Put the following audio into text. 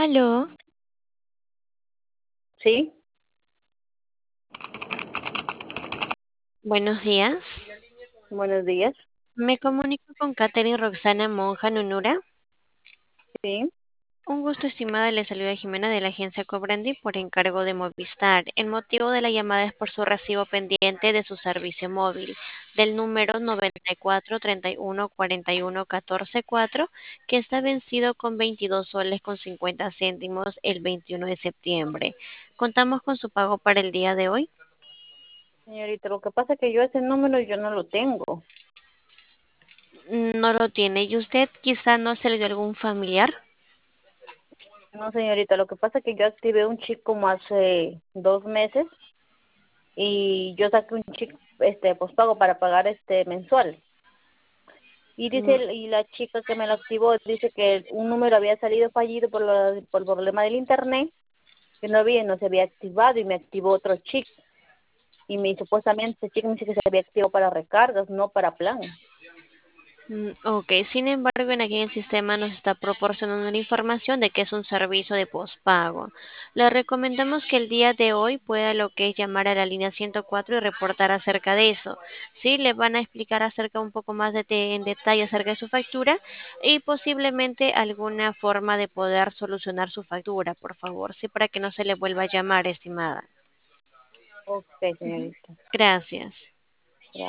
Aló, Sí, buenos días. buenos días. Me comunico con Katherine Roxana Monja Nunura. Sí, Un gusto, estimada. Le saluda Jimena de la agencia Cobrandi por encargo de Movistar. El motivo de la llamada es por su recibo pendiente de su servicio móvil del número 94 31 41 14 4, que está vencido con 22 soles con 50 céntimos el 21 de septiembre. ¿Contamos con su pago para el día de hoy? señorita, lo que pasa es que yo ese número yo no lo tengo. No lo tiene. ¿Y usted quizá no se le dio algún familiar? No, señorita, lo que pasa es que yo activé un chip como hace 2 meses y yo saqué un chip postpago para pagar mensual. Y dice, Mm, y la chica que me lo activó dice que un número había salido fallido por el problema del internet, que no se había activado y me activó otro chip. Supuestamente ese chip me dice que se había activado para recargas, no para plan. Ok, sin embargo, en aquí en el sistema nos está proporcionando la información de que es un servicio de pospago. Le recomendamos que el día de hoy pueda lo que es llamar a la línea 104 y reportar acerca de eso. Sí, le van a explicar acerca un poco más en detalle acerca de su factura y posiblemente alguna forma de poder solucionar su factura, por favor, sí, para que no se le vuelva a llamar, estimada. Ok, Ujú. señorita. Gracias.